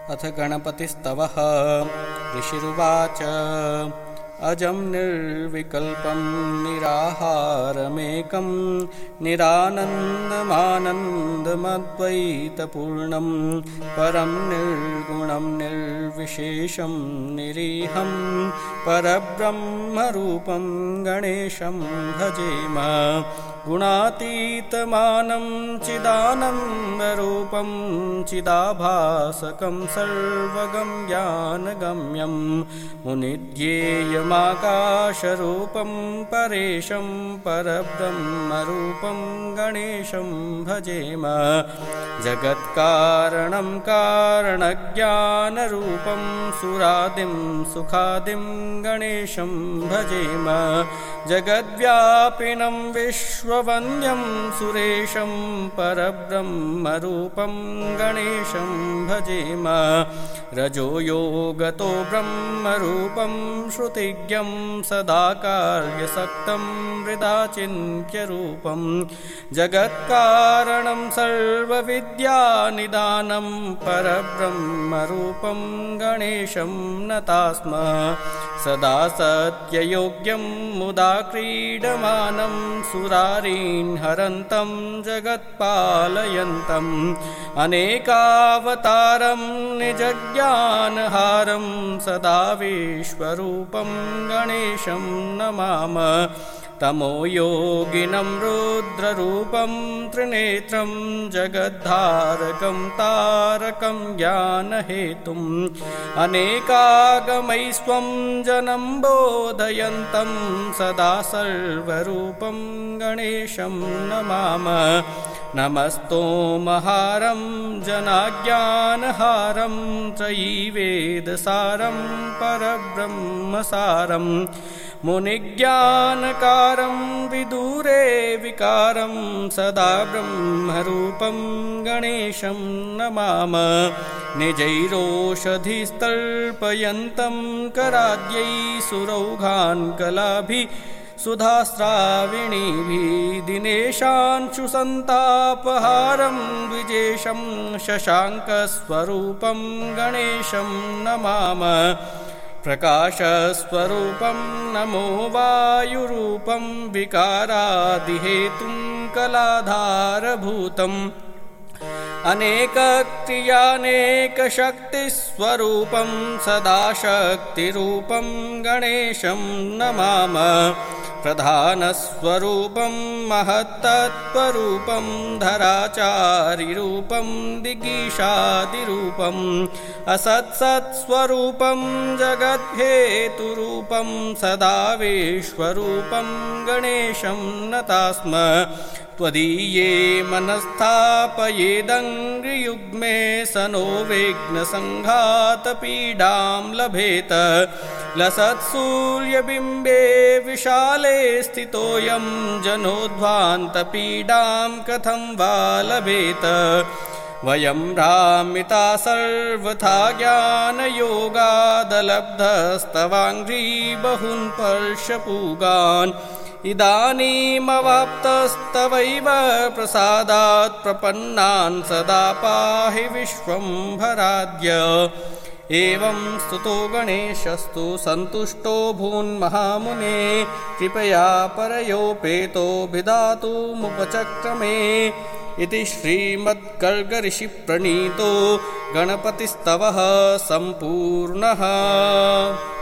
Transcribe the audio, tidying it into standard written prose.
अथ गणपतिस्तवः। ऋषिरुवाच अजं निर्विकल्पं निराहारमेकं निरानन्दमानन्दमद्वैतपूर्णं परं निर्गुणं निर्विशेषं निरीहं परब्रह्मरूपं गणेशं भजेम। गुणातीतमानं चिदानन्दरूपं चिदाभासकं सर्वगम्यानगम्यं मुनिध्येयमाकाशरूपं परेशं परब्रह्मरूपं गणेशं भजेम। जगत्कारणं कारणज्ञानरूपं सुरादिं सुखादिं गणेशं भजेम। जगद्व्यापिनं विश्ववन्द्यं सुरेशं परब्रह्मरूपं गणेशं भजेम। रजोयोगतो ब्रह्मरूपं श्रुतिज्ञं सदा कार्यसक्तं हृदाचिन्त्यरूपं जगत्कारणं सर्वविद्यानिदानं परब्रह्मरूपं गणेशं नतास्म। सदा सत्ययोग्यं मुदा क्रीडमानं सुरारीन् हरन्तं जगत्पालयन्तम् अनेकावतारं निजज्ञानहारं सदा विश्वरूपं गणेशं नमाम। तमोयोगिनं रुद्ररूपं त्रिनेत्रं जगद्धारकं तारकं ज्ञानहेतुम् अनेकागमैस्त्वं जनं बोधयन्तं सदा सर्वरूपं गणेशं नमाम। नमस्तोमहारं जनाज्ञानहारं त्रयीवेदसारं परब्रह्मसारं मुनिज्ञानकारं विदूरे विकारं सदा ब्रह्मरूपं गणेशं नमाम। निजैरोषधिस्तर्पयन्तं कराद्यै सुरौघान् कलाभिः सुधास्राविणीभिः दिनेशांशुसन्तापहारं द्विजेशं शशाङ्कस्वरूपं गणेशं नमाम। प्रकाशस्वरूपं नमो वायुरूपं विकारादिहेतुं कलाधारभूतम् अनेकक्रियानेकशक्तिस्वरूपं सदा शक्तिरूपं गणेशं नमाम। प्रधानस्वरूपं महत्तत्त्वरूपं धराचारिरूपं दिगीशादिरूपम् असत्सत्स्वरूपं जगद्हेतुरूपं सदा विश्वरूपं गणेशं नतास्म। त्वदीये मनस्थापयेदङ्घ्रियुग्मे स नो विघ्नसङ्घातपीडां लभेत। लसत्सूर्यबिम्बे विशाले स्थितोऽयं जनोध्वान्तपीडां कथं वा लभेत। वयं भ्रामिता सर्वथा ज्ञानयोगादलब्धस्तवाङ्घ्रिबहून् पर्शपूगान् इदानीमवाप्तस्तवैव प्रसादात् प्रपन्नान् सदा पाहि विश्वम्भराद्य। एवं स्तुतो गणेशस्तु सन्तुष्टो भून्महामुने कृपया परयोपेतो विधातुमुपचक्रमे। इति श्रीमद्गर्गऋषिप्रणीतो गणपतिस्तवः सम्पूर्णः।